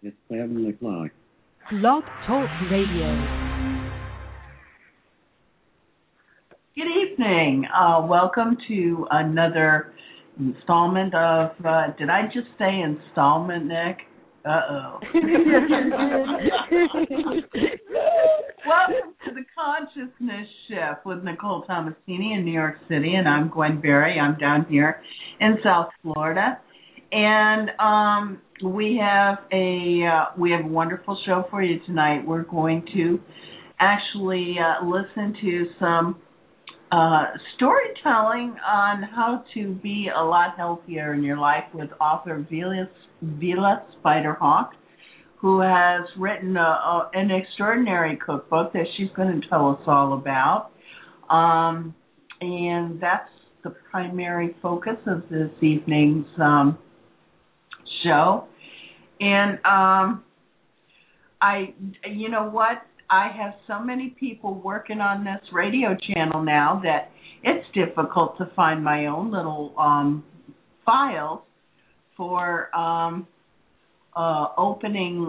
It's 7 o'clock. Blog Talk Radio. Good evening. Welcome to another installment of, did I just say installment, Nick? Uh-oh. Welcome to the Consciousness Shift with Nicole Tomasini in New York City, and I'm Gwen Berry. I'm down here in South Florida. And we have a wonderful show for you tonight. We're going to actually listen to some storytelling on how to be a lot healthier in your life with author Vila Spiderhawk, who has written an extraordinary cookbook that she's going to tell us all about. And that's the primary focus of this evening's show. And you know what? I have so many people working on this radio channel now that it's difficult to find my own little files for opening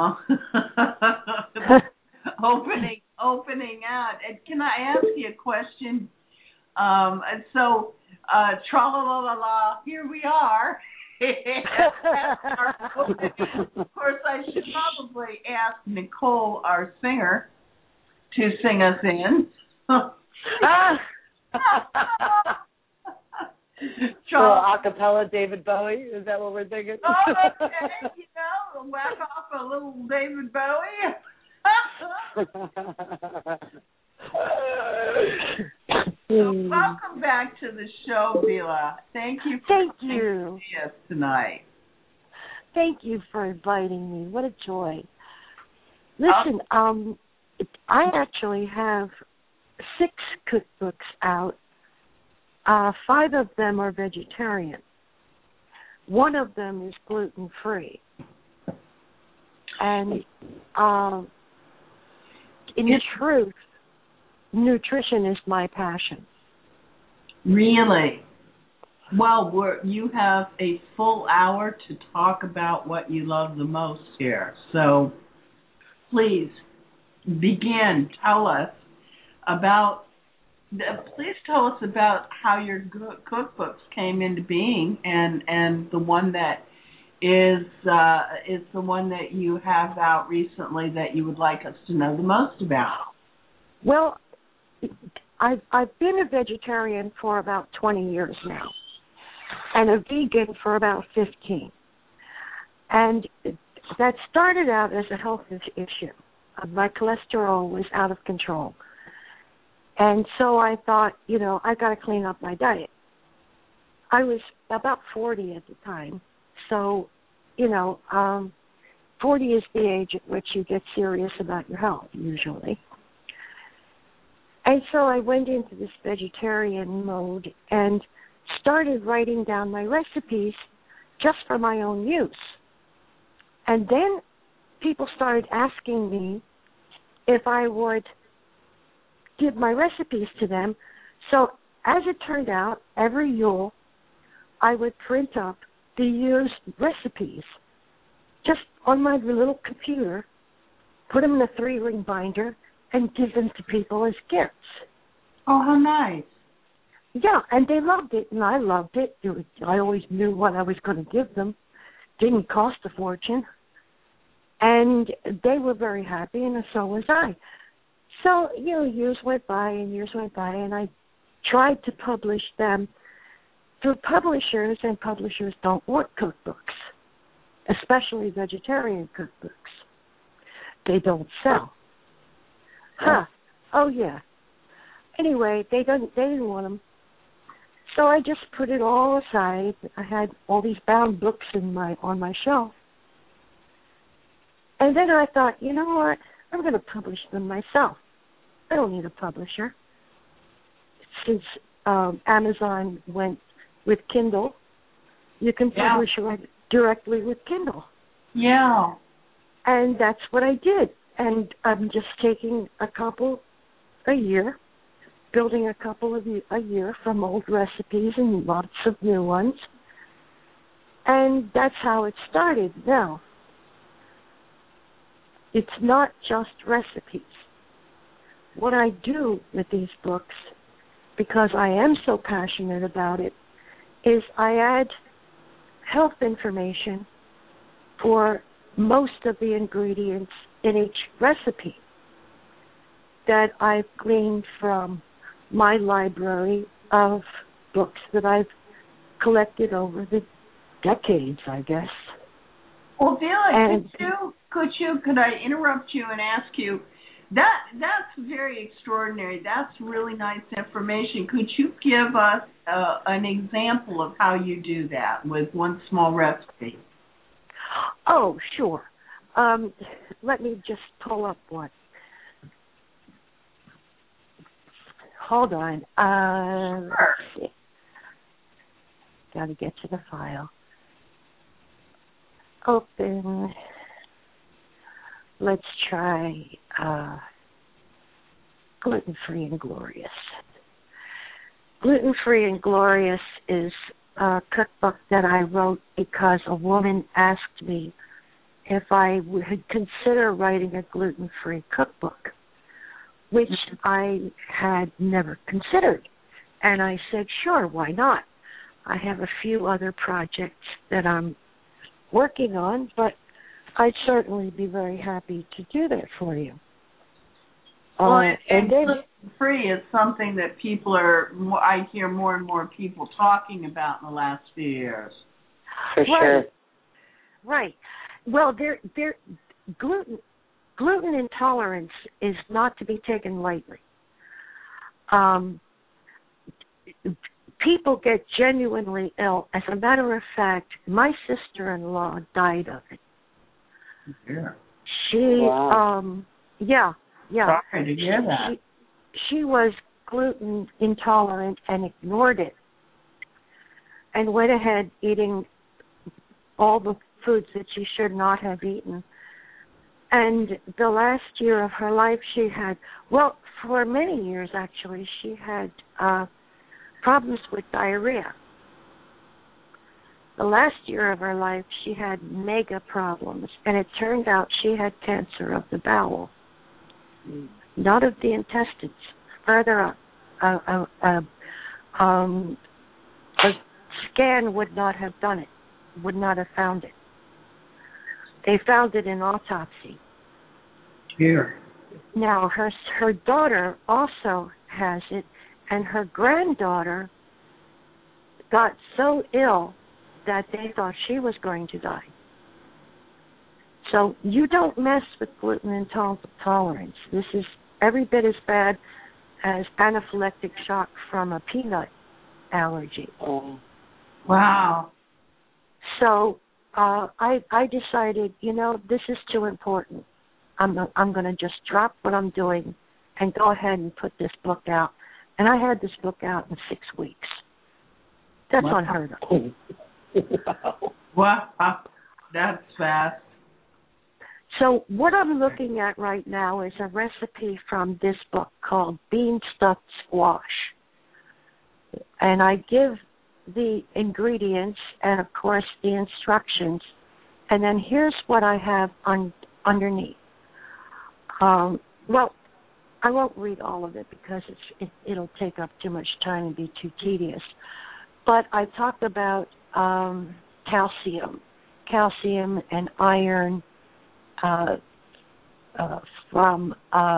opening out. And can I ask you a question? Tra-la-la-la-la, here we are. Of course, I should probably ask Nicole, our singer, to sing us in. Acapella David Bowie, is that what we're thinking? Okay, whack off a little David Bowie. Welcome back to the show, Vila. Thank you for joining us tonight. Thank you for inviting me. What a joy. Listen, I actually have 6 cookbooks out. 5 of them are vegetarian. 1 of them is gluten-free. And in truth, nutrition is my passion. Really? Well, you have a full hour to talk about what you love the most here. So please begin. Please tell us about how your cookbooks came into being and the one that is the one that you have out recently that you would like us to know the most about. Well, I've been a vegetarian for about 20 years now, and a vegan for about 15. And that started out as a health issue. My cholesterol was out of control. And so I thought, I got to clean up my diet. I was about 40 at the time. So, 40 is the age at which you get serious about your health, usually. And so I went into this vegetarian mode and started writing down my recipes just for my own use. And then people started asking me if I would give my recipes to them. So as it turned out, every Yule, I would print up the year's recipes just on my little computer, put them in a 3-ring binder, and give them to people as gifts. Oh, how nice. Yeah, and they loved it, and I loved it. I always knew what I was going to give them. Didn't cost a fortune. And they were very happy, and so was I. So, years went by, and I tried to publish them through publishers, and publishers don't want cookbooks, especially vegetarian cookbooks. They don't sell. Huh. Oh, yeah. Anyway, they didn't want them. So I just put it all aside. I had all these bound books on my shelf. And then I thought, you know what? I'm going to publish them myself. I don't need a publisher. Since Amazon went with Kindle, you can publish directly with Kindle. Yeah. And that's what I did. And I'm just taking a couple a year, building a couple a year from old recipes and lots of new ones. And that's how it started. Now, it's not just recipes. What I do with these books, because I am so passionate about it, is I add health information for most of the ingredients in each recipe that I've gleaned from my library of books that I've collected over the decades, I guess. Well, Delia, could I interrupt you and ask you, that's very extraordinary. That's really nice information. Could you give us an example of how you do that with one small recipe? Oh, sure. Let me just pull up one. Hold on. Let's see. Got to get to the file. Open. Let's try Gluten-Free and Glorious. Gluten-Free and Glorious is a cookbook that I wrote because a woman asked me if I would consider writing a gluten-free cookbook, which I had never considered. And I said, sure, why not? I have a few other projects that I'm working on, but I'd certainly be very happy to do that for you. And gluten-free is something that I hear more and more people talking about in the last few years. For sure. Right. Well, gluten intolerance is not to be taken lightly. People get genuinely ill. As a matter of fact, my sister-in-law died of it. Yeah. Sorry to hear that. She was gluten intolerant and ignored it and went ahead eating all the foods that she should not have eaten. And the last year of her life she had, well, for many years actually, she had problems with diarrhea. The last year of her life she had mega problems, and it turned out she had cancer of the bowel. Not of the intestines, further up. A scan would not have done it, would not have found it. They found it in autopsy. Here. Now, her daughter also has it, and her granddaughter got so ill that they thought she was going to die. So you don't mess with gluten intolerance. This is every bit as bad as anaphylactic shock from a peanut allergy. Oh. Wow. So I decided, this is too important. I'm going to just drop what I'm doing and go ahead and put this book out. And I had this book out in 6 weeks. That's unheard of. Wow. That's fast. So what I'm looking at right now is a recipe from this book called Bean Stuffed Squash. And I give the ingredients and, of course, the instructions. And then here's what I have underneath. Well, I won't read all of it because it'll take up too much time and be too tedious. But I talk about calcium and iron from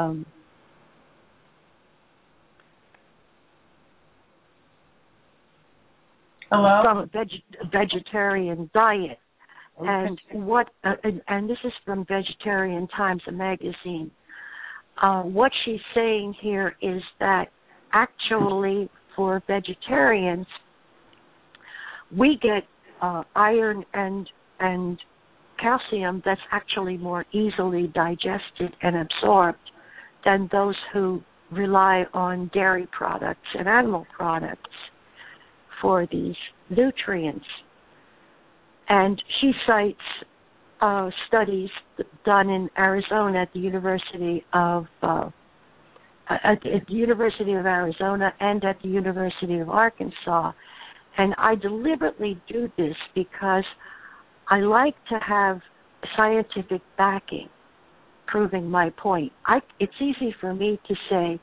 a vegetarian diet. Okay. And and this is from Vegetarian Times, a magazine. What she's saying here is that actually for vegetarians, we get iron and calcium that's actually more easily digested and absorbed than those who rely on dairy products and animal products for these nutrients. And she cites studies done in Arizona at the University of Arizona and at the University of Arkansas. And I deliberately do this because I like to have scientific backing, proving my point. It's easy for me to say,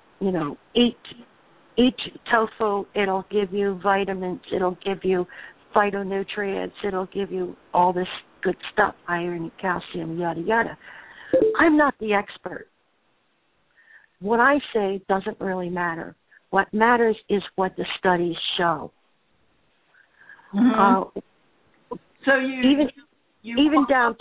eat tofu, it'll give you vitamins, it'll give you phytonutrients, it'll give you all this good stuff, iron, calcium, yada, yada. I'm not the expert. What I say doesn't really matter. What matters is what the studies show. Mm-hmm. So even down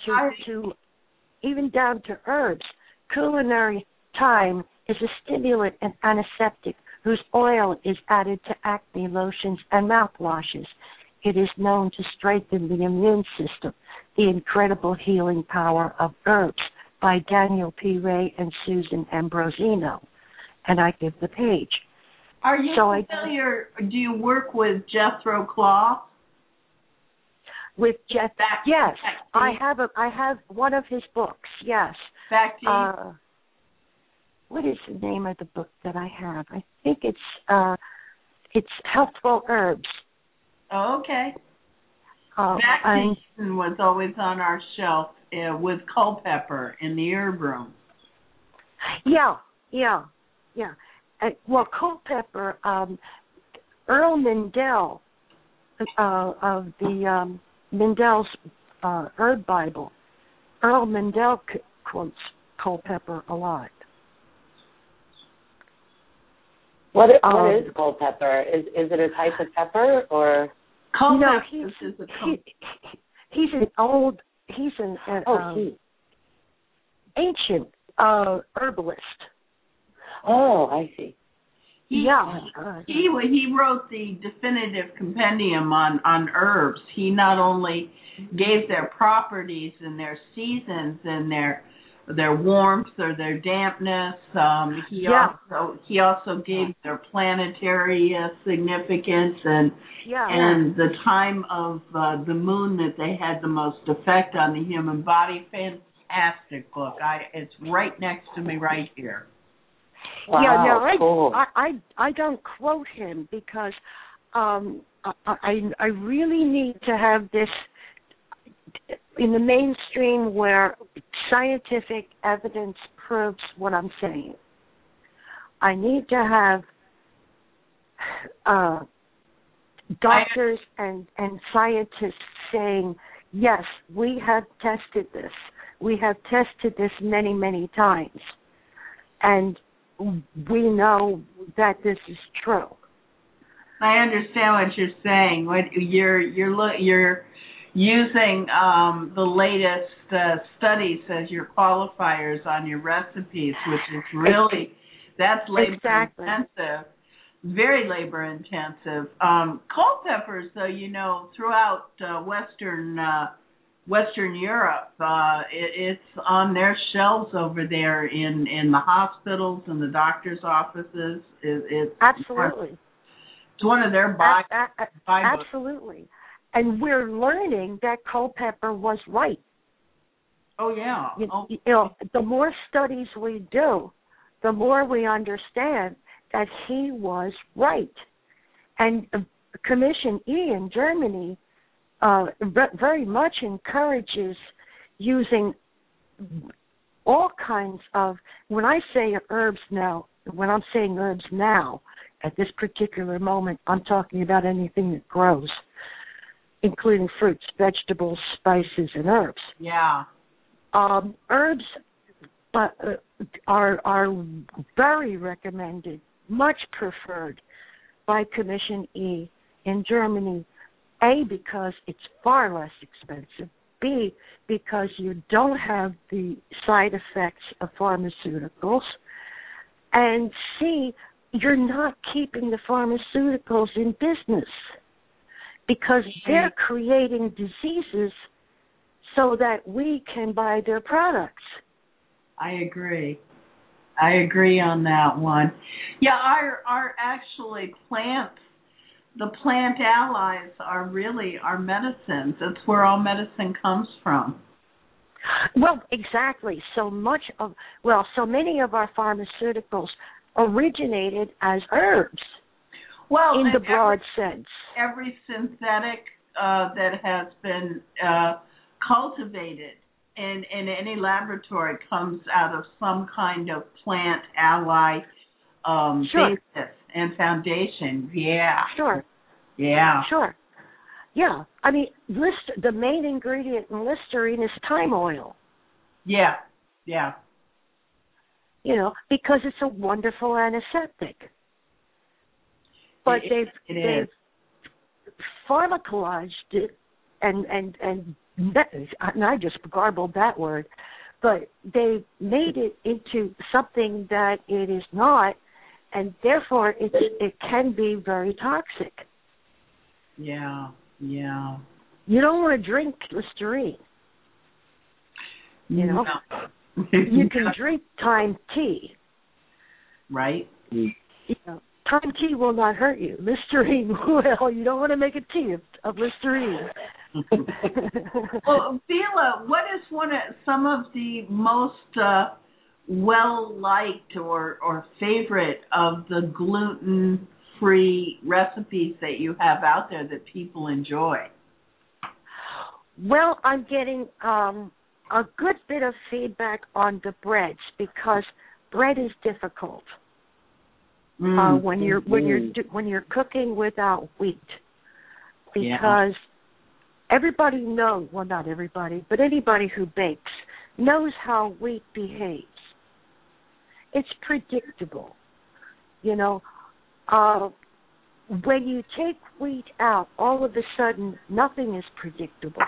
to herbs, culinary thyme is a stimulant and antiseptic whose oil is added to acne lotions and mouthwashes. It is known to strengthen the immune system. The Incredible Healing Power of Herbs by Daniel P. Ray and Susan Ambrosino. And I give the page. Are you familiar, do you work with Jethro Cloth? With Jeff, yes. I have one of his books, yes. What is the name of the book that I have? I think it's Healthful Herbs. Oh, okay. Bacteation was always on our shelf with Culpeper in the herb room. Yeah. Well, Culpeper, Earl Mindell of the Mindell's Herb Bible, Earl Mindell quotes Culpeper a lot. What is Culpeper? Is it a type of pepper or? No, he's ancient herbalist. Oh, I see. He wrote the definitive compendium on herbs. He not only gave their properties and their seasons and their warmth or their dampness. He also gave their planetary significance and the time of the moon that they had the most effect on the human body. Fantastic book. It's right next to me right here. Wow, cool. I don't quote him because I really need to have this in the mainstream where scientific evidence proves what I'm saying. I need to have doctors and scientists saying, yes, we have tested this. We have tested this many, many times. And we know that this is true. I understand what you're saying. What you're using the latest studies as your qualifiers on your recipes, which is really that's labor intensive, very labor intensive. Culpepers, though, throughout Western Europe, it's on their shelves over there in the hospitals and the doctors' offices. Absolutely. It's one of their buy absolutely. And we're learning that Culpeper was right. Oh, yeah. The more studies we do, the more we understand that he was right. And Commission E in Germany very much encourages using all kinds of, when I'm saying herbs now, at this particular moment, I'm talking about anything that grows, including fruits, vegetables, spices, and herbs. Yeah. Herbs are very recommended, much preferred by Commission E in Germany. A, because it's far less expensive. B, because you don't have the side effects of pharmaceuticals. And C, you're not keeping the pharmaceuticals in business because they're creating diseases so that we can buy their products. I agree on that one. Yeah, our actually plants, the plant allies are really our medicines. That's where all medicine comes from. Well, exactly. So many of our pharmaceuticals originated as herbs. Well, in the broad sense. Every synthetic that has been cultivated in any laboratory comes out of some kind of plant ally Sure. basis and foundation. Yeah. Sure. Yeah. Sure. Yeah. I mean, the main ingredient in Listerine is thyme oil. Yeah. Yeah. You know, because it's a wonderful antiseptic. But they've pharmacologized it, and I just garbled that word, but they made it into something that it is not, and therefore it can be very toxic. Yeah, yeah. You don't want to drink Listerine. You know, no. You can drink thyme tea. Right. You know, thyme tea will not hurt you. Listerine will. You don't want to make a tea of Listerine. Well, Vila, what is some of the most well-liked or favorite of the gluten-free recipes that you have out there that people enjoy? Well, I'm getting a good bit of feedback on the breads because bread is difficult when you're cooking without wheat, because everybody knows, well, not everybody, but anybody who bakes knows how wheat behaves. It's predictable. You know, when you take wheat out, all of a sudden nothing is predictable.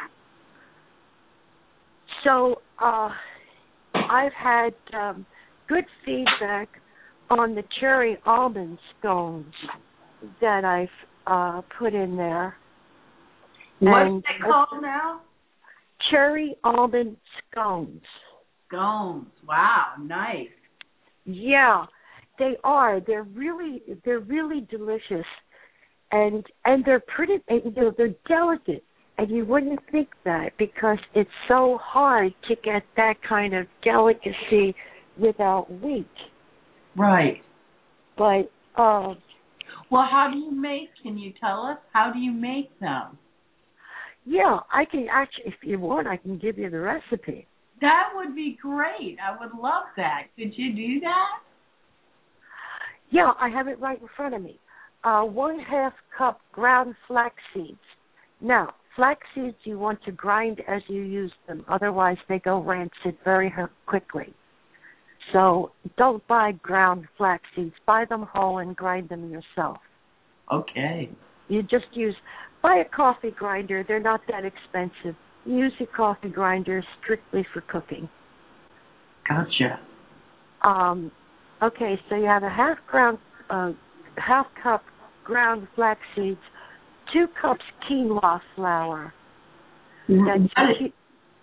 So I've had good feedback on the cherry almond scones that I've put in there. What's it called now? Cherry almond scones. Scones. Wow, nice. Yeah, they are. They're really delicious, and they're pretty. They're delicate, and you wouldn't think that because it's so hard to get that kind of delicacy without wheat. Right. But well, how do you make? Can you tell us how do you make them? Yeah, I can actually, if you want, I can give you the recipe. That would be great. I would love that. Could you do that? Yeah, I have it right in front of me. 1/2 cup ground flax seeds. Now, flax seeds you want to grind as you use them. Otherwise, they go rancid very quickly. So don't buy ground flax seeds. Buy them whole and grind them yourself. Okay. You just buy a coffee grinder. They're not that expensive. Use your coffee grinder strictly for cooking. Gotcha. Okay, so you have a 1/2 cup ground flax seeds, 2 cups quinoa flour. That's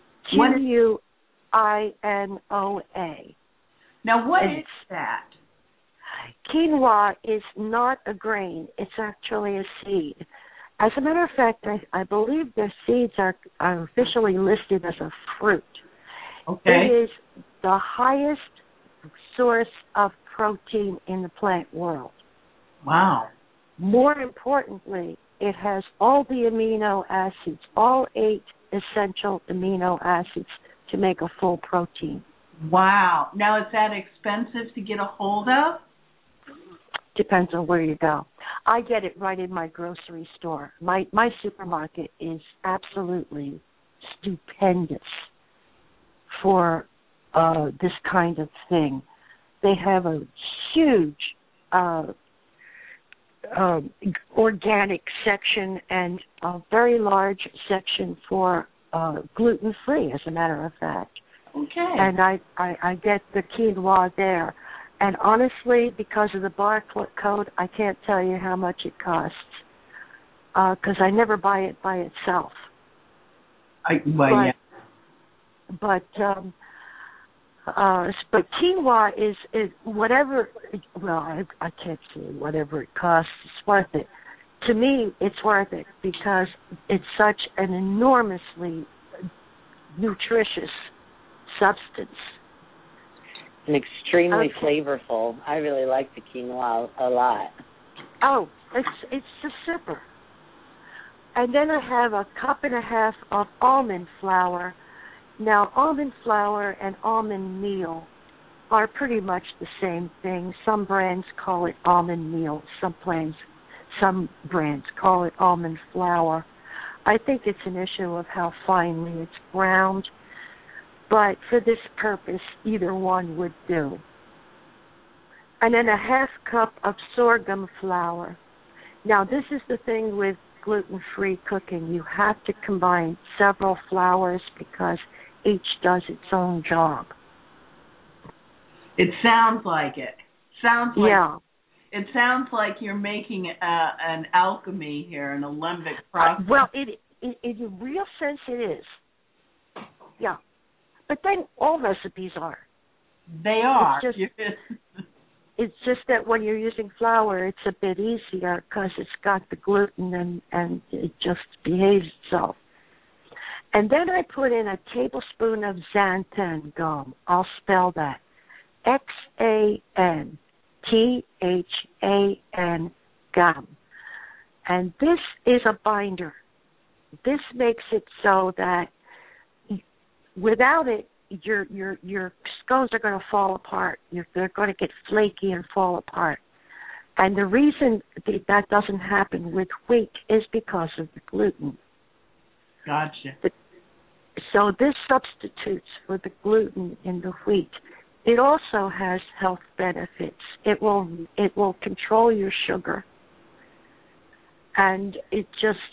Quinoa. Now, what is that? Quinoa is not a grain. It's actually a seed. As a matter of fact, I believe their seeds are officially listed as a fruit. Okay. It is the highest source of protein in the plant world. Wow. More importantly, it has all the amino acids, all 8 essential amino acids to make a full protein. Wow. Now, is that expensive to get a hold of? Depends on where you go. I get it right in my grocery store. My supermarket is absolutely stupendous for this kind of thing. They have a huge organic section and a very large section for gluten-free, as a matter of fact. Okay. And I get the quinoa there. And honestly, because of the barcode, I can't tell you how much it costs because I never buy it by itself. But quinoa is whatever. Well, I can't say whatever it costs. It's worth it. To me, it's worth it because it's such an enormously nutritious substance. And extremely flavorful. I really like the quinoa a lot. Oh, it's just super. And then I have 1.5 cups of almond flour Now, almond flour and almond meal are pretty much the same thing. Some brands call it almond meal. Some brands call it almond flour. I think it's an issue of how finely it's ground, but for this purpose, either one would do. And then a half cup of sorghum flour. Now, this is the thing with gluten-free cooking. You have to combine several flours because each does its own job. It sounds like it. Yeah. It sounds like you're making an alchemy here, an alembic process. Well, in a real sense, it is. Yeah. But then all recipes are. They are. It's just that when you're using flour, it's a bit easier because it's got the gluten and it just behaves itself. And then I put in a tablespoon of xanthan gum. I'll spell that. XANTHAN gum. And this is a binder. This makes it so that without it, your scones are going to fall apart. They're going to get flaky and fall apart. And the reason that doesn't happen with wheat is because of the gluten. Gotcha. So this substitutes for the gluten in the wheat. It also has health benefits. It will control your sugar, and it's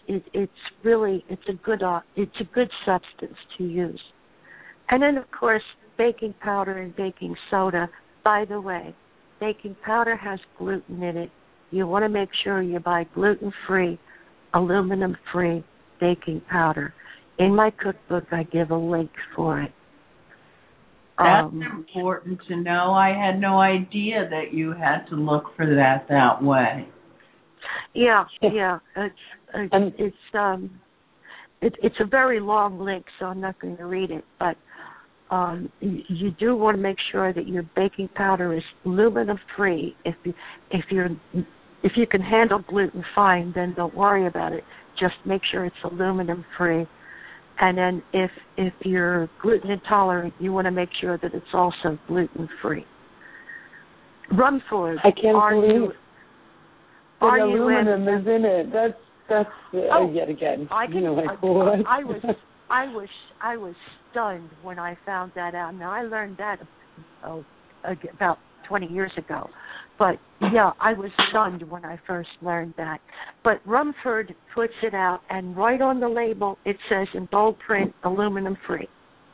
a good substance to use. And then of course baking powder and baking soda. By the way, baking powder has gluten in it. You want to make sure you buy gluten-free, aluminum-free baking powder. In my cookbook, I give a link for it. That's important to know. I had no idea that you had to look for that way. Yeah. It's a very long link, so I'm not going to read it. But you do want to make sure that your baking powder is aluminum-free. If you can handle gluten, fine. Then don't worry about it. Just make sure it's aluminum-free. And then if you're gluten intolerant, you want to make sure that it's also gluten-free. Rumford. I can't believe the aluminum is in it. That's yet again. I was stunned when I found that out. Now I learned that about 20 years ago. But yeah, I was stunned when I first learned that. But Rumford puts it out, and right on the label it says in bold print, aluminum free,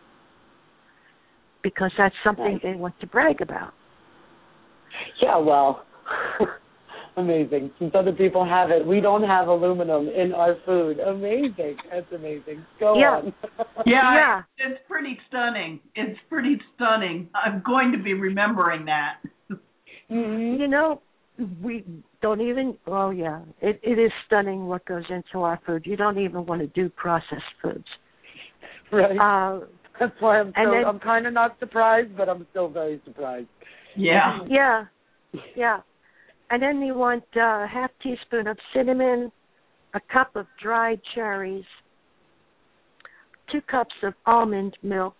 because that's something they want to brag about. Yeah, well, amazing. Since other people have it, we don't have aluminum in our food. Amazing. That's amazing. Go on. Yeah, it's pretty stunning. I'm going to be remembering that. You know, we don't even, it is stunning what goes into our food. You don't even want to do processed foods. Right. That's why I'm kind of not surprised, but I'm still very surprised. Yeah. Yeah. And then you want a half teaspoon of cinnamon, a cup of dried cherries, 2 cups of almond milk,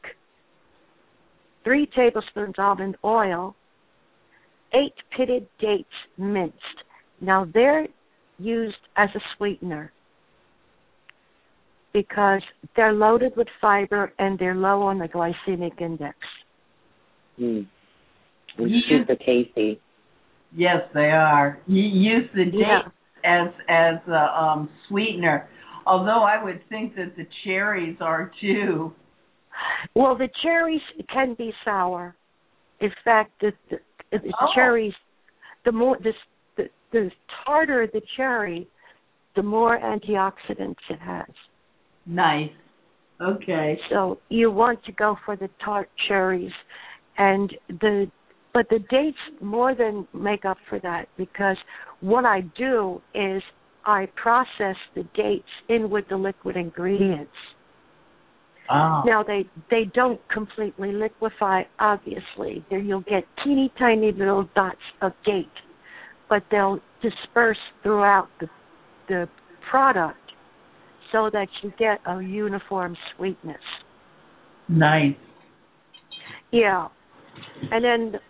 3 tablespoons almond oil, 8 pitted dates minced. Now, they're used as a sweetener because they're loaded with fiber and they're low on the glycemic index. And super tasty. Yes, they are. You use the dates as a sweetener, although I would think that the cherries are too. Well, the cherries can be sour. In fact, the cherries, the tartar the cherry, the more antioxidants it has. Nice. Okay. So you want to go for the tart cherries, but the dates more than make up for that, because what I do is I process the dates in with the liquid ingredients. Oh. Now, they don't completely liquefy, obviously. There you'll get teeny tiny little dots of date, but they'll disperse throughout the product so that you get a uniform sweetness. Nice. Yeah. And then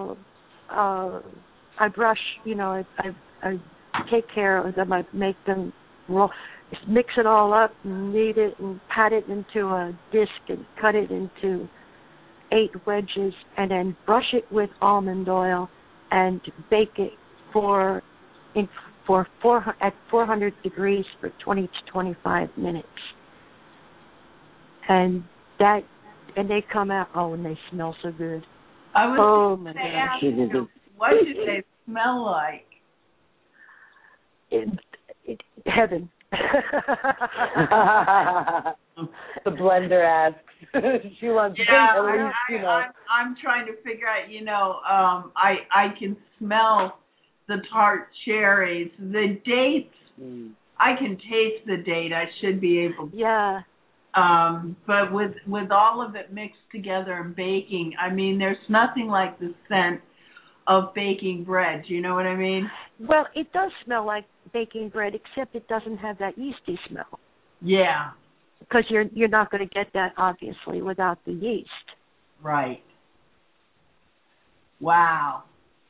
I brush, I take care of them. I make them mix it all up, knead it, and pat it into a disc and cut it into 8 wedges, and then brush it with almond oil and bake it at 400 degrees for 20 to 25 minutes. And they come out, and they smell so good. I was my going to gosh. ask you, what do they smell like? Heaven. The blender asks. She wants I'm trying to figure out, I can smell the tart cherries. The dates, I can taste the date. I should be able to. Yeah. But with all of it mixed together and baking, I mean, there's nothing like the scent of baking bread. Do you know what I mean? Well, it does smell like baking bread, except it doesn't have that yeasty smell. Yeah. Because you're not going to get that, obviously, without the yeast. Right. Wow.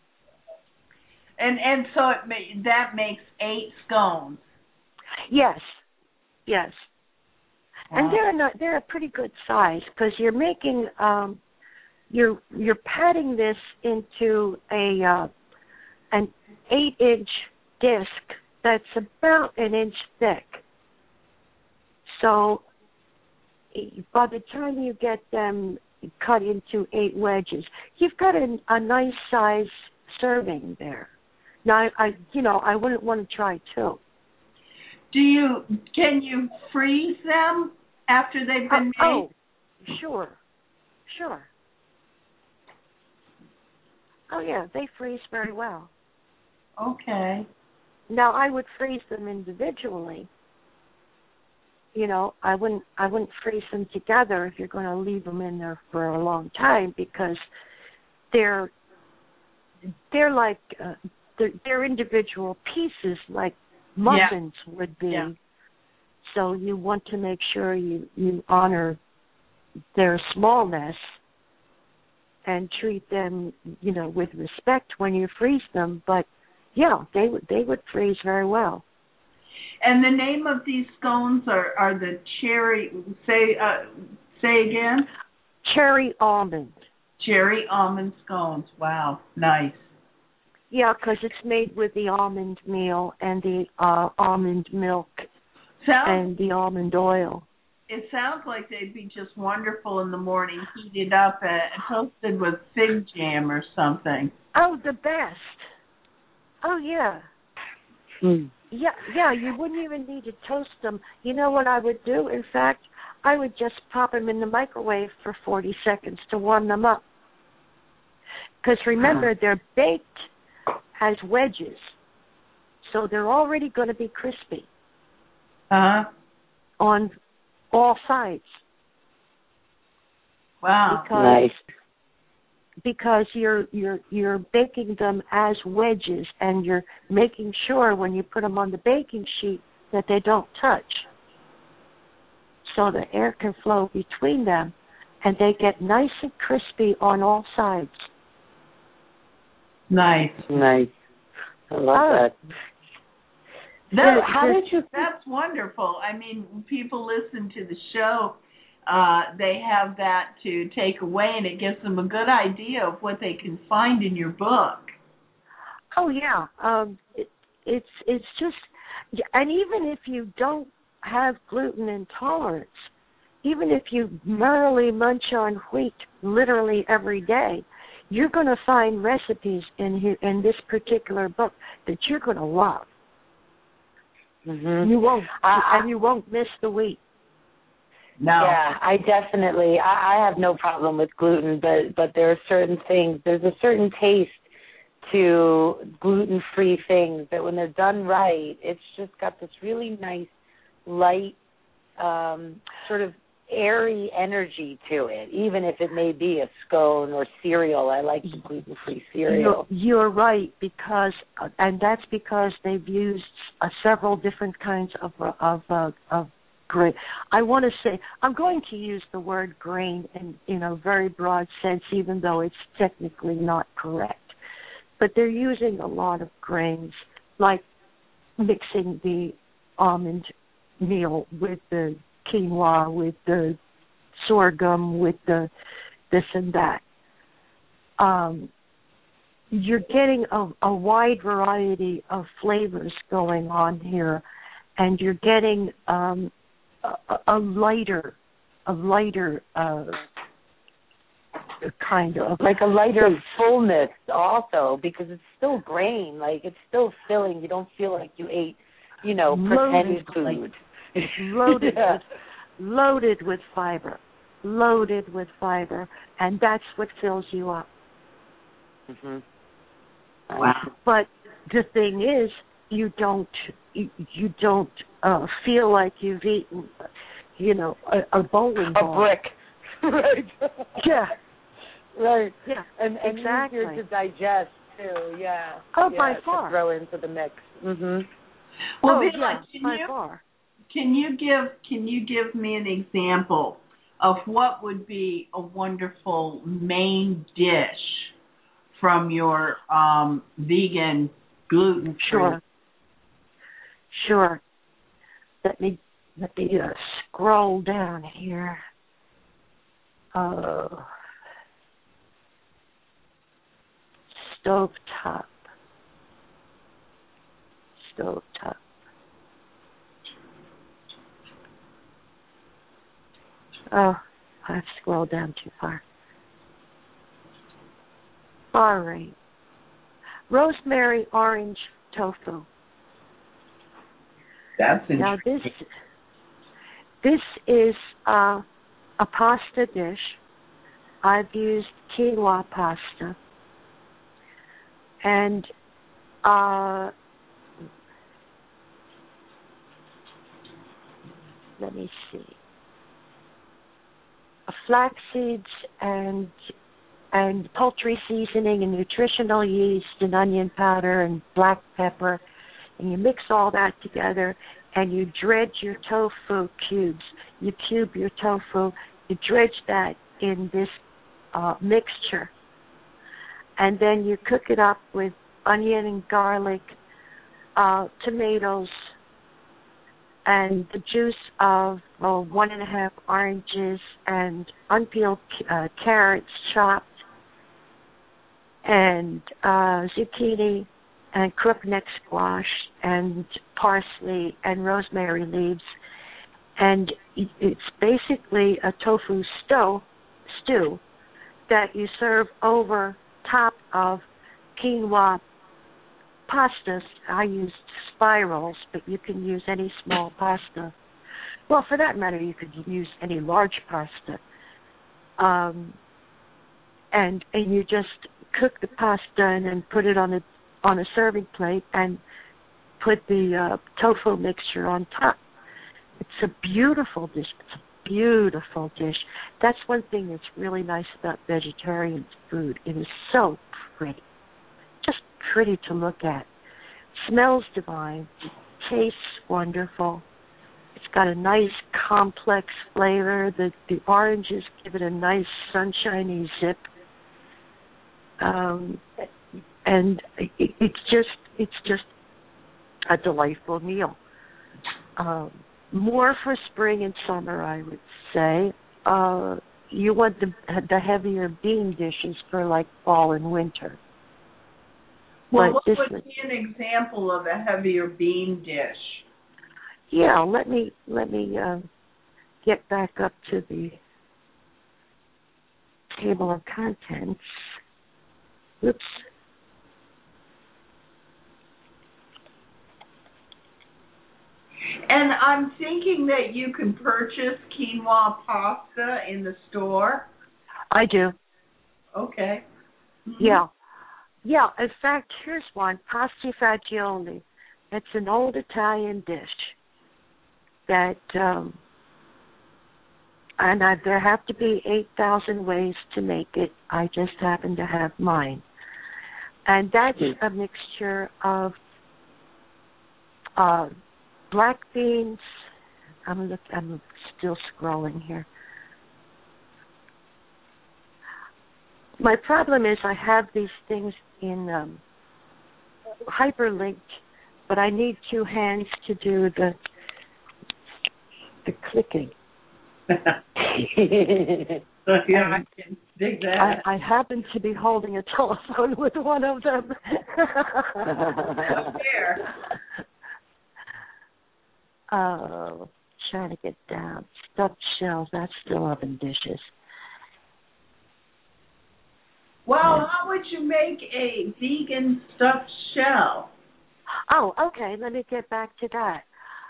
And so that makes 8 scones. Yes. Wow. And they're a pretty good size, because you're making you're patting this into an 8-inch disc that's about 1 inch thick. So by the time you get them cut into 8 wedges, you've got a nice size serving there. Now, I wouldn't want to try 2. Can you freeze them after they've been made? Oh, sure. Oh yeah, they freeze very well. Okay. Now I would freeze them individually. I wouldn't freeze them together if you're going to leave them in there for a long time, because they're like they're individual pieces, like muffins would be. Yeah. So you want to make sure you honor their smallness and treat them, with respect when you freeze them. But yeah, they would freeze very well. And the name of these scones are the cherry. Say again. Cherry almond. Cherry almond scones. Wow, nice. Yeah, because it's made with the almond meal and the almond milk and the almond oil. It sounds like they'd be just wonderful in the morning, heated up and toasted with fig jam or something. Oh, the best. Oh, yeah. Yeah, you wouldn't even need to toast them. You know what I would do? In fact, I would just pop them in the microwave for 40 seconds to warm them up. Because remember, they're baked as wedges, so they're already going to be crispy on all sides. Wow, nice. Because you're baking them as wedges, and you're making sure when you put them on the baking sheet that they don't touch, so the air can flow between them, and they get nice and crispy on all sides. Nice. I love that. That's wonderful. I mean, people listen to the show. They have that to take away, and it gives them a good idea of what they can find in your book. Oh yeah, it's just, and even if you don't have gluten intolerance, even if you merrily munch on wheat literally every day, you're going to find recipes in this particular book that you're going to love. Mm-hmm. You won't, and you won't miss the wheat. No. Yeah, I definitely. I have no problem with gluten, but there are certain things. There's a certain taste to gluten-free things that when they're done right, it's just got this really nice, light, sort of airy energy to it, even if it may be a scone or cereal. I like the gluten-free cereal. You're right, and that's because they've used several different kinds of grain. I want to say, I'm going to use the word grain in a very broad sense, even though it's technically not correct. But they're using a lot of grains, like mixing the almond meal with the quinoa, with the sorghum, with the this and that. You're getting a wide variety of flavors going on here, and you're getting a lighter kind of, like a lighter fullness also, because it's still grain, like it's still filling. You don't feel like you ate, pretend food. Loaded with fiber, and that's what fills you up. Mhm. Wow. But the thing is, you don't feel like you've eaten, a bowling ball. A brick. Right. Yeah. Right. Yeah. And exactly. easier to digest too. Yeah. Oh, yeah, by far. To throw into the mix. Mhm. Well, yeah, by far. Can you give me an example of what would be a wonderful main dish from your vegan gluten-free? Sure. Let me scroll down here. Stovetop. Oh, I've scrolled down too far. All right. Rosemary orange tofu. That's interesting. Now this is a pasta dish. I've used quinoa pasta, and let me see. Flax seeds and poultry seasoning and nutritional yeast and onion powder and black pepper, and you mix all that together and you dredge your tofu cubes. You cube your tofu, you dredge that in this mixture, and then you cook it up with onion and garlic, tomatoes, and the juice of 1.5 oranges and unpeeled carrots chopped, and zucchini and crookneck squash and parsley and rosemary leaves. And it's basically a tofu stew that you serve over top of quinoa pastas. I used spirals, but you can use any small pasta. Well, for that matter, you could use any large pasta. And you just cook the pasta and then put it on a serving plate and put the tofu mixture on top. It's a beautiful dish. That's one thing that's really nice about vegetarian food. It is so pretty. Just pretty to look at. Smells divine. Tastes wonderful. It's got a nice complex flavor. The oranges give it a nice sunshiny zip. And it's just a delightful meal. More for spring and summer, I would say. You want the heavier bean dishes for like fall and winter. Well, what would be an example of a heavier bean dish? Yeah, let me get back up to the table of contents. Oops. And I'm thinking that you can purchase quinoa pasta in the store. I do. Okay. Mm-hmm. Yeah. In fact, here's one: pasta fagioli. It's an old Italian dish that, there have to be 8,000 ways to make it. I just happen to have mine, and that's a mixture of black beans, I'm still scrolling here. My problem is I have these things in hyperlinked, but I need two hands to do the clicking. Yeah, I can dig that. I happen to be holding a telephone with one of them. There. Oh, trying to get down. Stuffed shells, that's still oven dishes. Well, how would you make a vegan stuffed shell? Oh, okay, let me get back to that.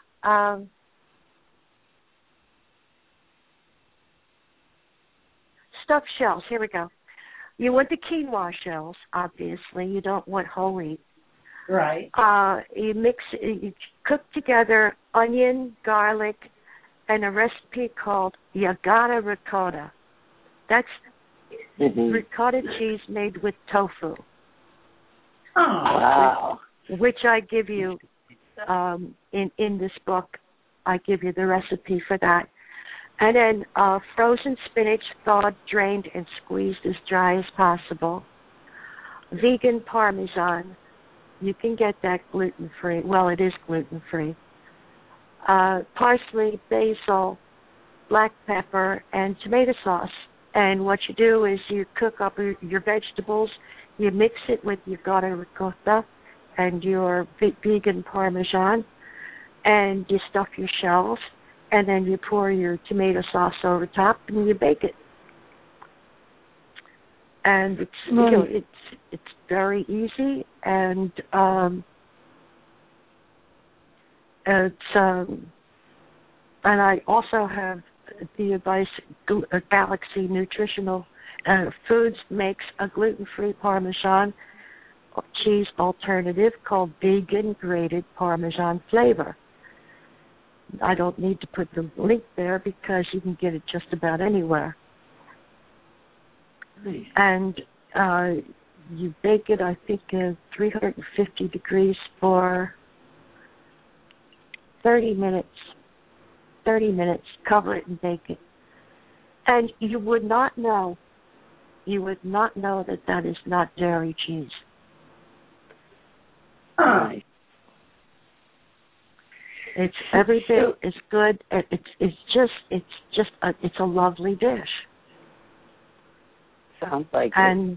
Stuffed shells, here we go. You want the quinoa shells, obviously. You don't want whole wheat. Right. You cook together onion, garlic, and a recipe called Yagata ricotta. That's ricotta cheese made with tofu. Oh, wow. Which I give you in this book. I give you the recipe for that. And then frozen spinach, thawed, drained, and squeezed as dry as possible. Vegan Parmesan. You can get that gluten-free. Well, it is gluten-free. Parsley, basil, black pepper, and tomato sauce. And what you do is you cook up your vegetables. You mix it with your Yagata ricotta and your vegan Parmesan. And you stuff your shells. And then you pour your tomato sauce over top, and you bake it. And it's very easy, and and I also have the advice. Galaxy Nutritional Foods makes a gluten-free Parmesan cheese alternative called Vegan Grated Parmesan Flavor. I don't need to put the link there because you can get it just about anywhere. Nice. And you bake it, I think, at 350 degrees for 30 minutes. 30 minutes, cover it and bake it. And you would not know that that is not dairy cheese. Nice. It's every bit as good. It's a lovely dish. Sounds like and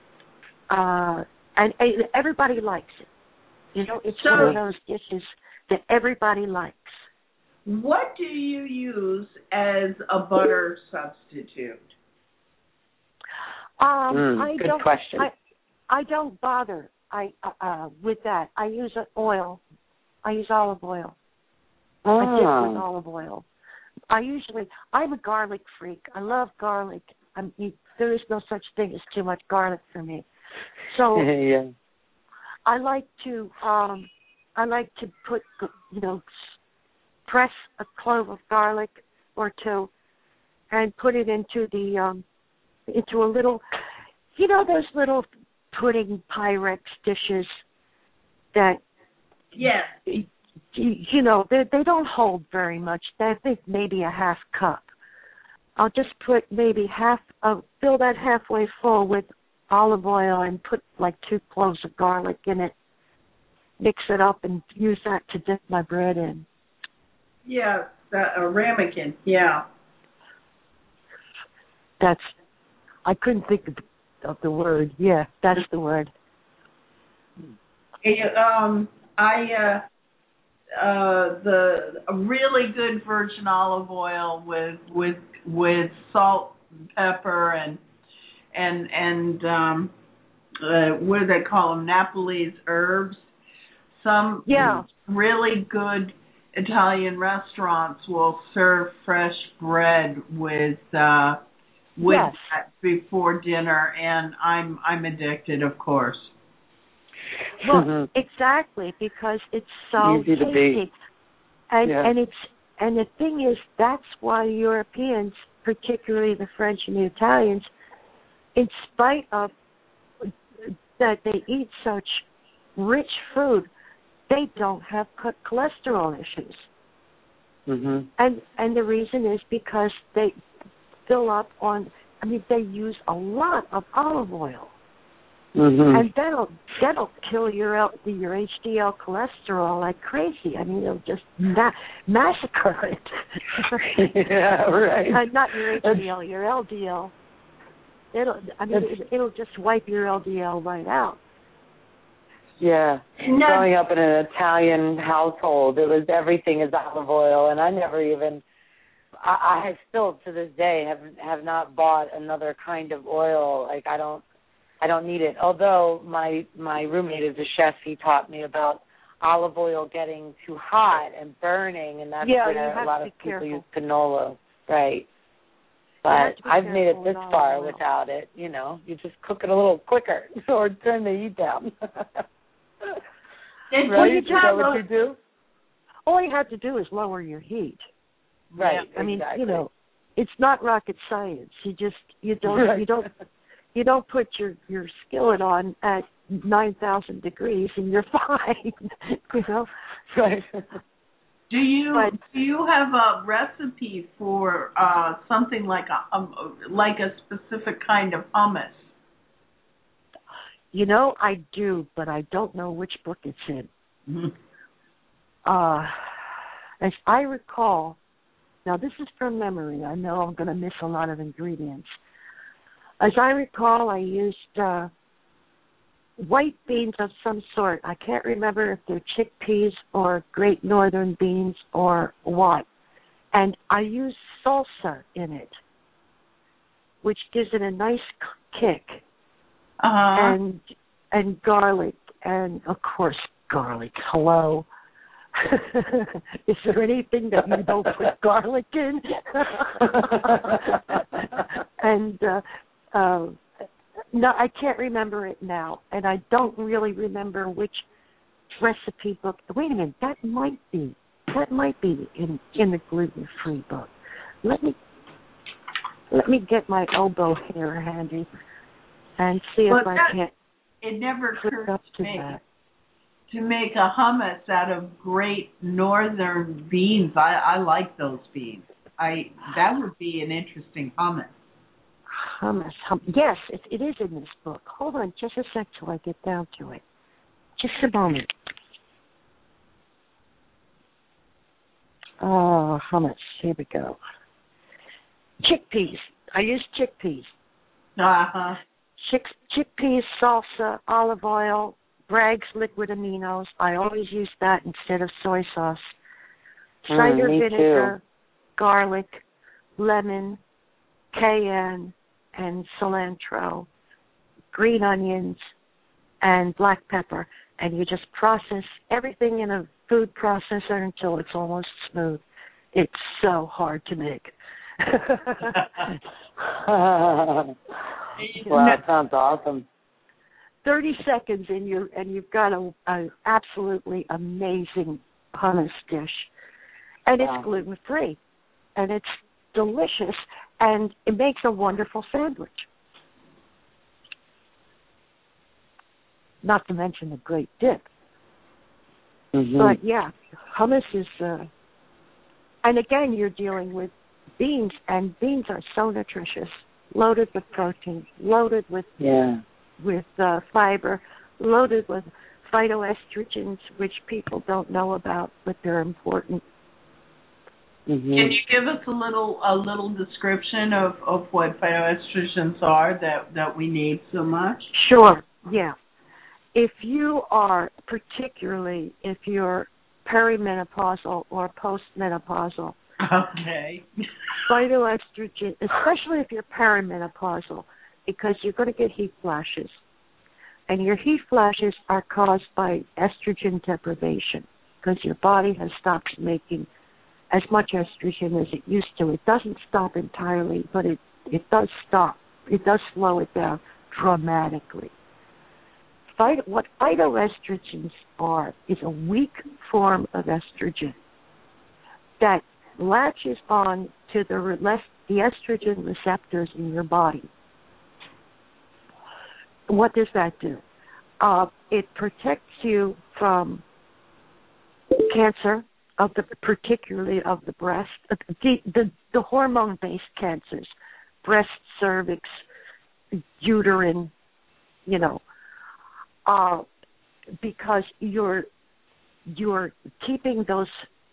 everybody likes it. You know, it's one of those dishes that everybody likes. What do you use as a butter substitute? Good question. I don't bother with that. I use oil. I use olive oil. I dip with olive oil. I'm a garlic freak. I love garlic. There is no such thing as too much garlic for me. So yeah. I like to put, press a clove of garlic or two and put it into into a little, those little pudding Pyrex dishes that. Yes. They don't hold very much. I think maybe a half cup. I'll just put maybe fill that halfway full with olive oil and put like 2 cloves of garlic in it. Mix it up and use that to dip my bread in. Yeah, a ramekin. Yeah. I couldn't think of the word. Yeah, that's the word. A really good virgin olive oil with salt, pepper, and what do they call them? Nepalese herbs. Some really good Italian restaurants will serve fresh bread with that before dinner, and I'm addicted, of course. Well, exactly, because it's so easy to tasty, and the thing is, that's why Europeans, particularly the French and the Italians, in spite of that they eat such rich food, they don't have cholesterol issues. And the reason is because they fill up on. I mean, they use a lot of olive oil, and that'll kill your HDL cholesterol like crazy. I mean, it'll just massacre it. Yeah, right. Not your HDL, your LDL. It'll just wipe your LDL right out. Yeah. No. Growing up in an Italian household, it was everything is olive oil, and I never even. I still to this day have not bought another kind of oil. Like I don't need it. Although my roommate is a chef, he taught me about olive oil getting too hot and burning, and that's where a lot of people use canola, right? But I've made it this far without it. You know, you just cook it a little quicker or turn the heat down. Right? Is that what you do? All you have to do is lower your heat. Right. I mean, exactly. you know, it's not rocket science. You don't put your skillet on at 9,000 degrees and you're fine. You know. Right. Do you have a recipe for something like a specific kind of hummus? You know, I do, but I don't know which book it's in. Mm-hmm. As I recall, now this is from memory. I know I'm going to miss a lot of ingredients. As I recall, I used white beans of some sort. I can't remember if they're chickpeas or Great Northern beans or what. And I used salsa in it, which gives it a nice kick. And garlic, and of course garlic. Hello. Is there anything that you don't put garlic in? And no, I can't remember it now, and I don't really remember which recipe book. Wait a minute, that might be in the gluten-free book. Let me get my elbow hair handy and see if I can't. It never occurred to me that. To make a hummus out of Great Northern beans. I like those beans. That would be an interesting hummus. Hummus. Yes, it is in this book. Hold on just a sec till I get down to it. Just a moment. Oh, hummus. Here we go. Chickpeas. I use chickpeas. Uh-huh. Chickpeas, salsa, olive oil, Bragg's liquid aminos. I always use that instead of soy sauce. Cider vinegar, garlic, lemon, cayenne, and cilantro, green onions, and black pepper. And you just process everything in a food processor until it's almost smooth. It's so hard to make. Wow, that sounds awesome. 30 seconds and you've got a absolutely amazing hummus dish, and it's gluten free, and it's delicious, and it makes a wonderful sandwich. Not to mention a great dip. Mm-hmm. But yeah, hummus is, and again, you're dealing with beans, and beans are so nutritious. Loaded with protein, loaded with fiber, loaded with phytoestrogens, which people don't know about, but they're important. Mm-hmm. Can you give us a little description of what phytoestrogens are that we need so much? Sure. Yeah. If you are, particularly if you're perimenopausal or postmenopausal. Okay. Phytoestrogen, especially if you're perimenopausal, because you're going to get heat flashes. And your heat flashes are caused by estrogen deprivation because your body has stopped making as much estrogen as it used to. It doesn't stop entirely, but it does stop. It does slow it down dramatically. What phytoestrogens are is a weak form of estrogen that latches on to the estrogen receptors in your body. What does that do? It protects you from cancer. particularly of the breast, the hormone-based cancers, breast, cervix, uterine, because you're keeping those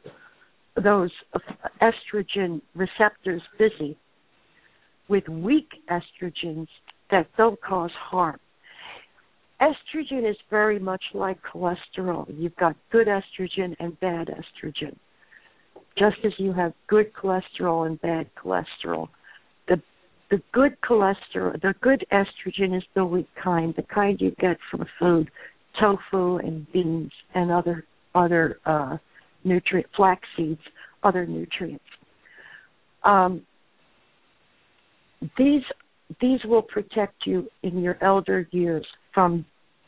estrogen receptors busy with weak estrogens that don't cause harm. Estrogen is very much like cholesterol. You've got good estrogen and bad estrogen. Just as you have good cholesterol and bad cholesterol. The good cholesterol, the good estrogen is the weak kind, the kind you get from food, tofu and beans and other flax seeds, other nutrients. These will protect you in your elder years from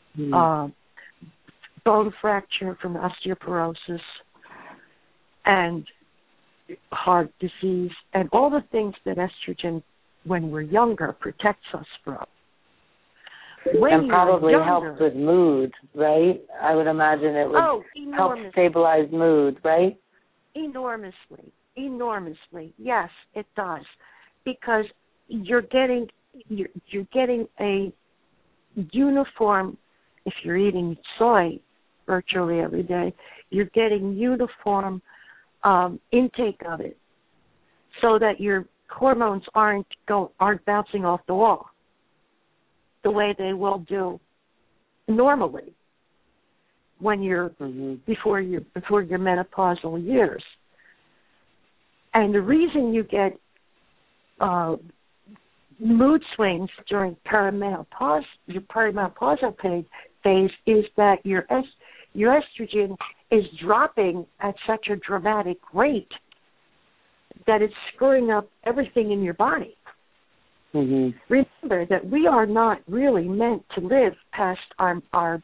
bone fracture, from osteoporosis, and heart disease, and all the things that estrogen, when we're younger, protects us from. And probably helps with mood, right? I would imagine it would help stabilize mood, right? Enormously. Yes, it does, because you're getting a uniform. If you're eating soy virtually every day, you're getting uniform intake of it, so that your hormones aren't bouncing off the wall the way they will do normally when you're before your menopausal years. And the reason you get mood swings during your perimenopausal phase, is that your estrogen is dropping at such a dramatic rate that it's screwing up everything in your body. Remember that we are not really meant to live past our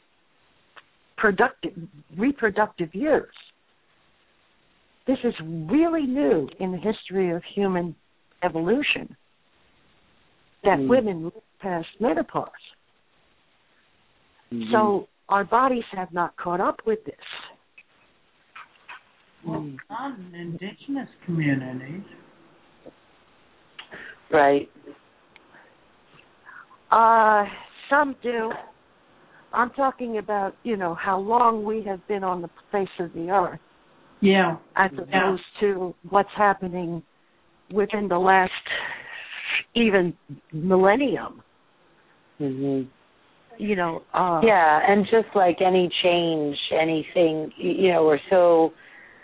reproductive years. This is really new in the history of human evolution, that women live past menopause. So our bodies have not caught up with this. Well, not in indigenous communities. Right. Some do. I'm talking about, how long we have been on the face of the earth. Yeah. As opposed to what's happening within the last even millennium. And just like any change, anything, we're so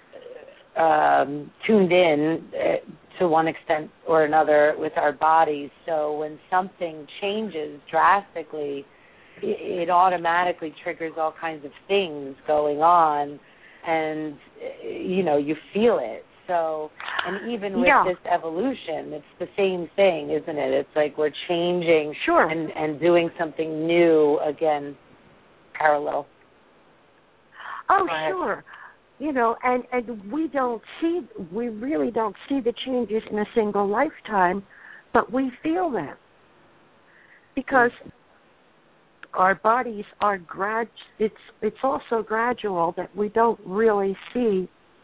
tuned in to one extent or another with our bodies. So when something changes drastically, it automatically triggers all kinds of things going on, and you feel it. So, and even with this evolution, it's the same thing, isn't it? It's like we're changing and doing something new again, parallel. Oh, sure. And we really don't see the changes in a single lifetime, but we feel them. Because our bodies are it's also gradual, that we don't really see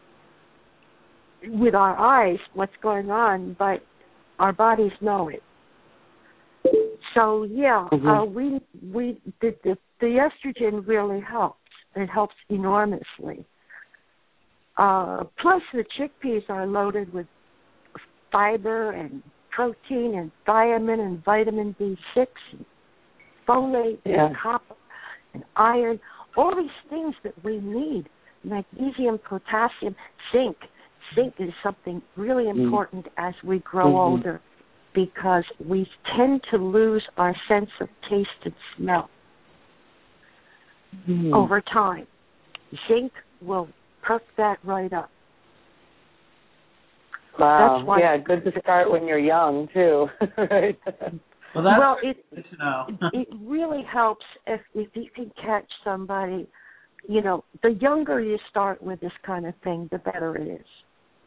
with our eyes what's going on, but our bodies know it. So the estrogen really helps. It helps enormously. Plus, the chickpeas are loaded with fiber and protein and thiamine and vitamin B6 and folate and copper and iron, all these things that we need, magnesium, potassium, zinc. Zinc is something really important as we grow older, because we tend to lose our sense of taste and smell over time. Zinc will perk that right up. Wow. That's why good to start when you're young, too. Right? Well, that's good to know. It really helps if you can catch somebody, the younger you start with this kind of thing, the better it is.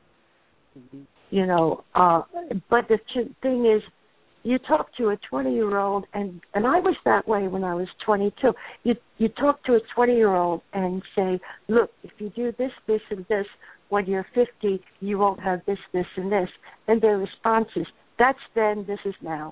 But the thing is, you talk to a 20-year-old, and I was that way when I was 22. You talk to a 20-year-old and say, look, if you do this, this, and this, when you're 50, you won't have this, this, and this. And their response is, that's then, this is now.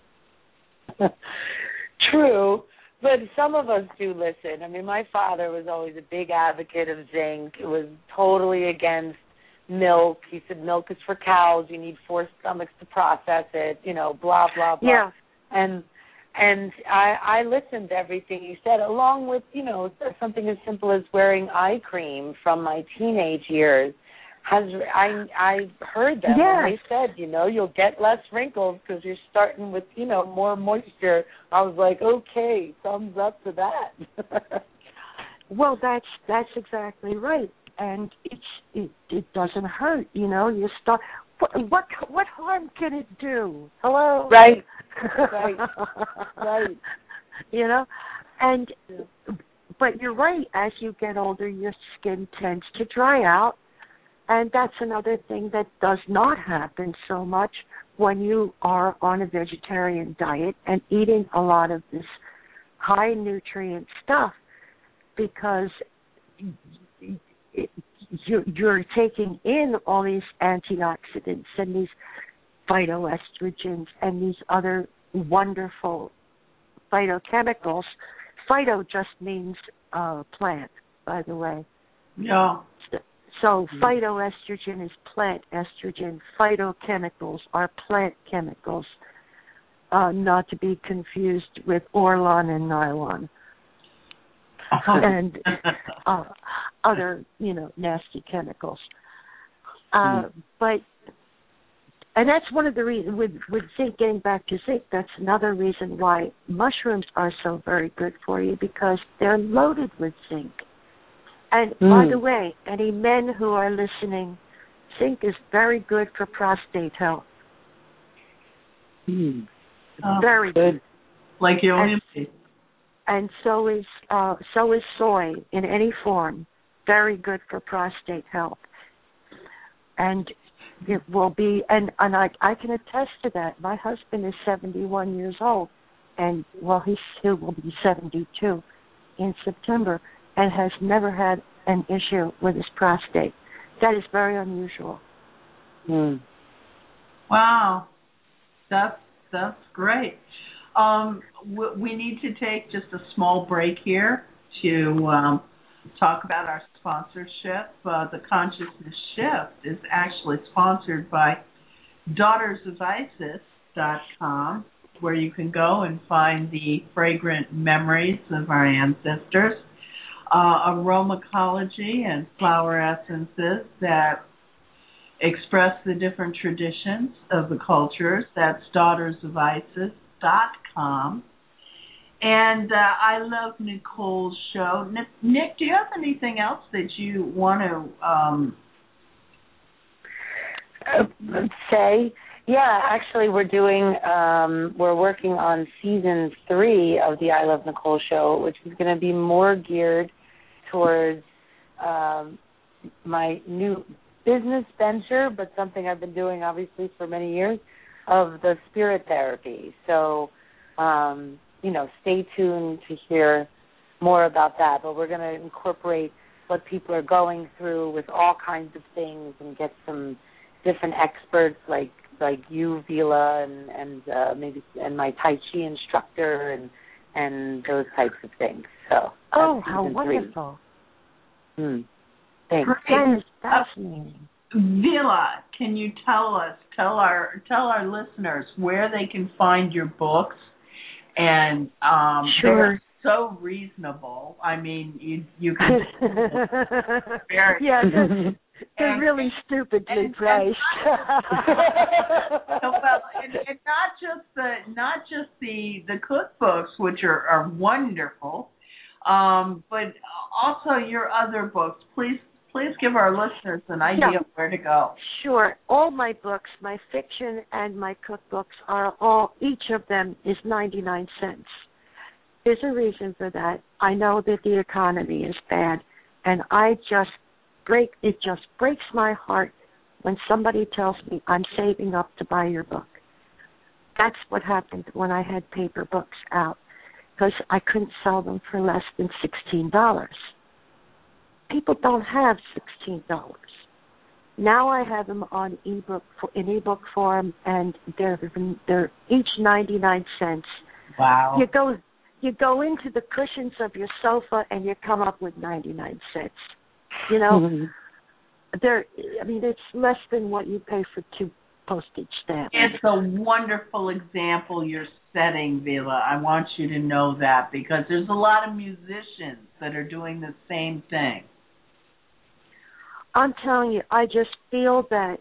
True, but some of us do listen. I mean, my father was always a big advocate of zinc. It was totally against milk. He said milk is for cows. You need 4 stomachs to process it, blah, blah, blah. Yeah. And I listened to everything you said, along with, something as simple as wearing eye cream from my teenage years. I heard them when they said, you'll get less wrinkles because you're starting with, more moisture. I was like, okay, thumbs up to that. Well, that's exactly right, and it doesn't hurt. You start. What harm can it do? Hello. Right. But you're right. As you get older, your skin tends to dry out. And that's another thing that does not happen so much when you are on a vegetarian diet and eating a lot of this high nutrient stuff, because you're taking in all these antioxidants and these phytoestrogens and these other wonderful phytochemicals. Phyto just means plant, by the way. Yeah. So phytoestrogen is plant estrogen. Phytochemicals are plant chemicals, not to be confused with Orlon and nylon and other, nasty chemicals. But that's one of the reasons with zinc. Getting back to zinc, that's another reason why mushrooms are so very good for you, because they're loaded with zinc. And by the way, any men who are listening, zinc is very good for prostate health. Very good. Like you and so is soy in any form. Very good for prostate health. And it will be, and I can attest to that. My husband is 71 years old, and he will be 72 in September, and has never had an issue with his prostate. That is very unusual. Wow, that's great. We need to take just a small break here to talk about our sponsorship. The Consciousness Shift is actually sponsored by DaughtersOfIsis.com, where you can go and find the fragrant memories of our ancestors, aromacology and flower essences that express the different traditions of the cultures. That's DaughtersOfIsis.com. And I love Nicole's show. Nick, do you have anything else that you want to say? Yeah, actually, we're working on season 3 of the I Love Nicole show, which is going to be more geared towards my new business venture, but something I've been doing obviously for many years, of the spirit therapy. So, stay tuned to hear more about that. But we're going to incorporate what people are going through with all kinds of things and get some different experts like you, Vila, and my Tai Chi instructor and those types of things. So how wonderful! Thanks. That is fascinating. Vila, can you tell our listeners where they can find your books? And sure. They're so reasonable. I mean, you can. They're really stupidly priced. And not just the cookbooks, which are wonderful, but also your other books. Please give our listeners an idea of where to go. Sure. All my books, my fiction and my cookbooks, each of them is 99 cents. There's a reason for that. I know that the economy is bad, and it just breaks my heart when somebody tells me I'm saving up to buy your book. That's what happened when I had paper books out, because I couldn't sell them for less than $16. People don't have $16. Now I have them on in ebook form, and they're each 99 cents. Wow. You go into the cushions of your sofa and you come up with 99 cents. You know, it's less than what you pay for 2 postage stamps. It's a wonderful example you're setting, Vila. I want you to know that, because there's a lot of musicians that are doing the same thing. I'm telling you, I just feel that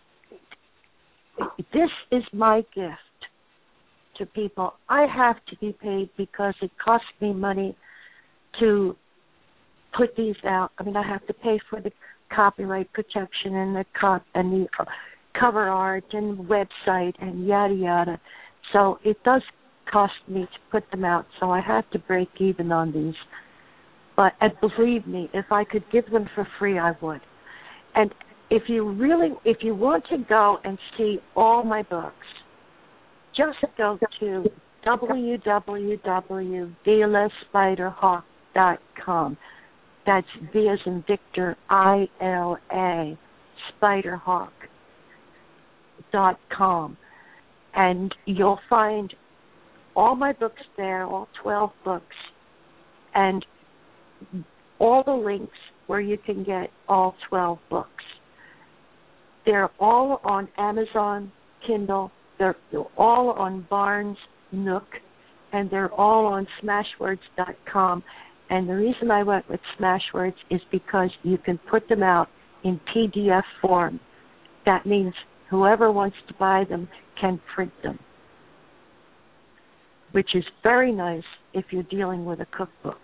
this is my gift to people. I have to be paid because it costs me money to put these out. I mean, I have to pay for the copyright protection and the cover art and website and yada yada. So it does cost me to put them out. So I have to break even on these. But believe me, if I could give them for free, I would. And if you want to go and see all my books, just go to www.vilaspiderhawk.com. That's V as in Victor, I-L-A, Spiderhawk.com. And you'll find all my books there, all 12 books, and all the links where you can get all 12 books. They're all on Amazon Kindle. They're all on Barnes Nook, and they're all on Smashwords.com. And the reason I went with Smashwords is because you can put them out in PDF form. That means whoever wants to buy them can print them, which is very nice if you're dealing with a cookbook.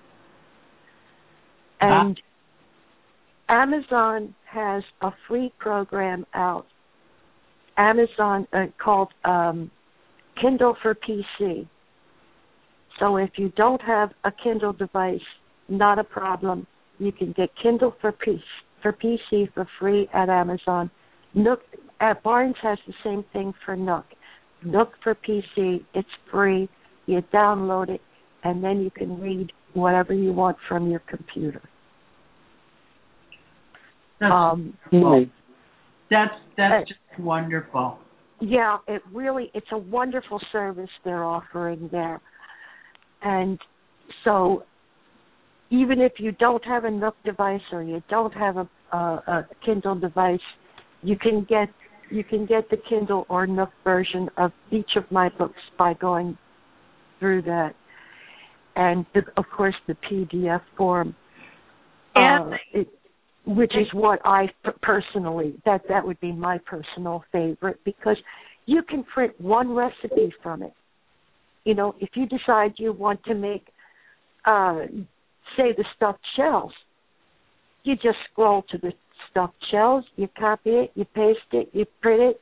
And Amazon has a free program out, Amazon called Kindle for PC. So if you don't have a Kindle device, not a problem. You can get Kindle for PC for free at Amazon. Nook at Barnes has the same thing for Nook. Nook for PC, it's free. You download it, and then you can read whatever you want from your computer. That's just wonderful. Yeah, it's a wonderful service they're offering there. And so even if you don't have a Nook device or you don't have a Kindle device, you can get the Kindle or Nook version of each of my books by going through that. And of course the PDF form, which is what I personally, that would be my personal favorite, because you can print one recipe from it. You know, if you decide you want to make, say, the stuffed shells, you just scroll to the stuffed shells, you copy it, you paste it, you print it,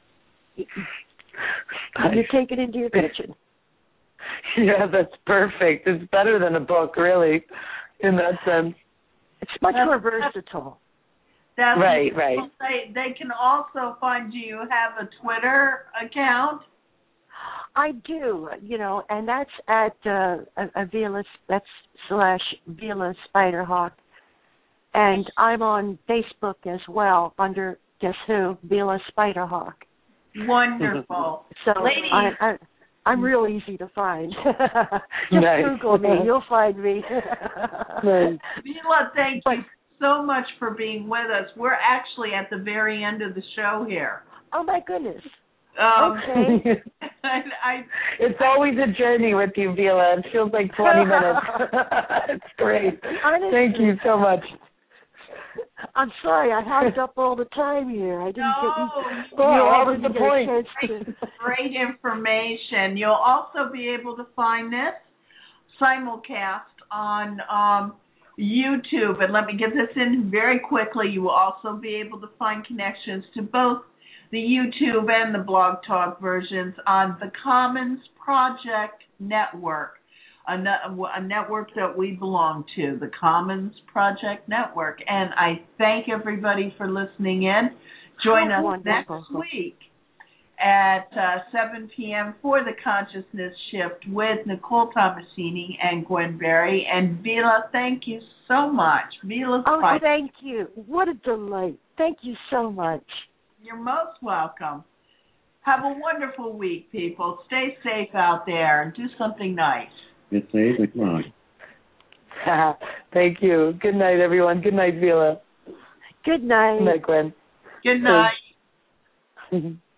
you take it into your kitchen. Yeah, that's perfect. It's better than a book, really, in that sense. It's much more versatile. That's right. They can also find you. Have a Twitter account? I do, and that's at Vila, that's /Vila Spiderhawk. And I'm on Facebook as well under, guess who, Vila Spiderhawk. Wonderful. So ladies, I'm real easy to find. Just nice. Google me, you'll find me. Vila, thank you so much for being with us. We're actually at the very end of the show here. Oh, my goodness. Okay. It's always a journey with you, Vila. It feels like 20 minutes. It's great. Honestly, thank you so much. I'm sorry, I hogged up all the time here. I didn't get what was the point? Great information. You'll also be able to find this simulcast on YouTube. And let me get this in very quickly. You will also be able to find connections to both the YouTube and the Blog Talk versions on the Commons Project Network, a network that we belong to, the Commons Project Network. And I thank everybody for listening in. Join us next week at 7 p.m. for the Consciousness Shift with Nicole Tomasini and Gwen Berry. And Vila, thank you so much. Vila's thank you. What a delight. Thank you so much. You're most welcome. Have a wonderful week, people. Stay safe out there and do something nice. Get safe and come on. Thank you. Good night, everyone. Good night, Vila. Good night. Good night, Gwen. Good night.